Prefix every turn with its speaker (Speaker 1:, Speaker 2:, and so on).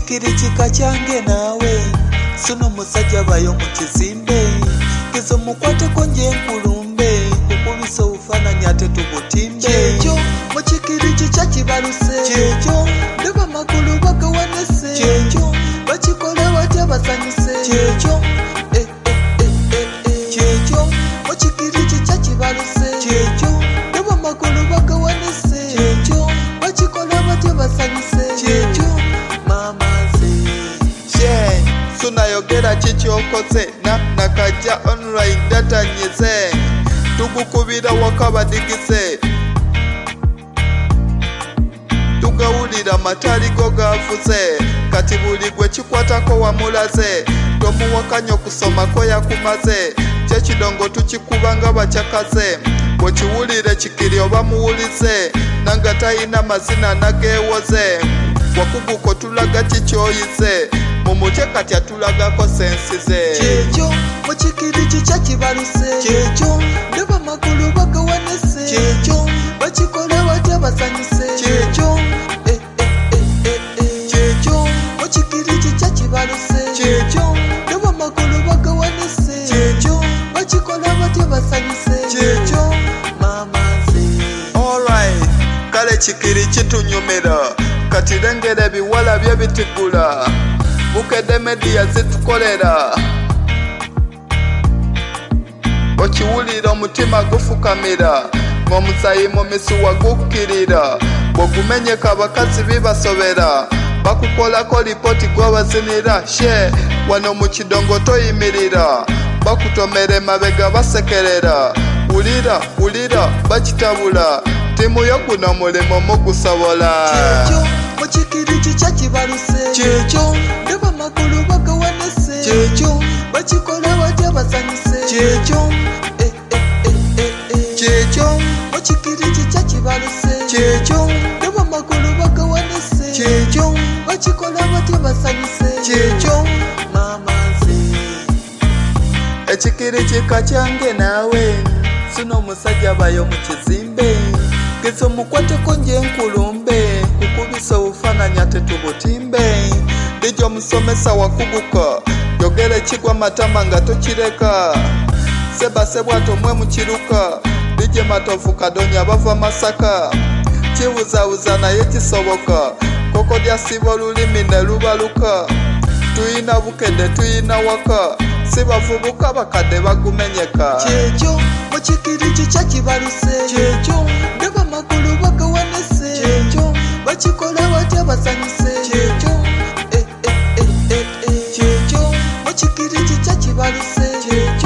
Speaker 1: Mukikirikika kyange naawe suno musajja bayo mu kizimbe gezo mukwateko nje nkulumbe kukubisa obufaananyi ate tubutimbe kyekyo mukikiriki kyakibaluse kyekyo ndaba amagulu bagawanise kyekyo bakikola batya basanyuse kyekyo kyekyo mukikiriki kyakibaluse kyekyo ndaba amagulu bagawanise kyekyo bakikola batya basanyuse kyekyo sunayogera kikyokoze nakajja online datanyize tugukubira waka badigize tugawulira matali go gavuze kati buli gwe kikwatako wamulaze tomuwakanya okusomako yakumaze kyekidongo tukikuba nga bakyakaze bwekiwulire kikiri oba muwulize nanga talina mazina nageewoze wakuguko tulaga kikyoyize mumutye kati atulagako sensize kyekyo mukikiriki kyakibaluse kyekyo ndaba amagulu bagawanise kyekyo bakikola batya basanyuse kyekyo kyekyo mukikiriki kyakibaluse kyekyo ndaba amagulu bagawanise kyekyo bakikola batya basanyuse kyekyo mamaze. Alright, kale kikiri kitunyumira kati lengera ebiwala bye bitigula bukedde media zitukolera okiwulira omutima gufukamira ng'omusayi mu misuwa gukkirira bw'ogumenyeka abakazi bibasobera bakukolako lipoti gwabazinira she wano mu kidongo toyimirira bakutomera emabega basekerera wulira bakitabula timu yo guno mulimo mugusobola kyekyo mukikiriki kyakibaluse kyekyo ndaba amagulu bagawanise kyekyo bakikola batya basanyuse kyekyo kyekyo mukikiriki kyakibaluse kyekyo ndaba amagulu bagawanise kyekyo bakikola batya basanyuse kyekyo mamaze. Ekikirikika kyange naawe suno omusajja bayo mu kizimbe gezo mukwateko nje nkulumbe kukubisa obufaananyi ate tubutimbe dijja omusomesa wakuguka yogera ekigwa matama nga tokireka sebasebwato mwe mukiruka dijje matovu kadonya bava Masaka kibuzabuza naye kisoboka koko lyasiba olulimi ne lubaluka tuyina bukedde tuyina waka sibavubuka bakadde bagumenyeka kyekyo mukikiriki kyakibaluse kyekyo ndaba amagulu bagawanise kyekyo bakikola batya basanyuse kyekyo kyekyo mukikiriki kyakibaluse kyekyo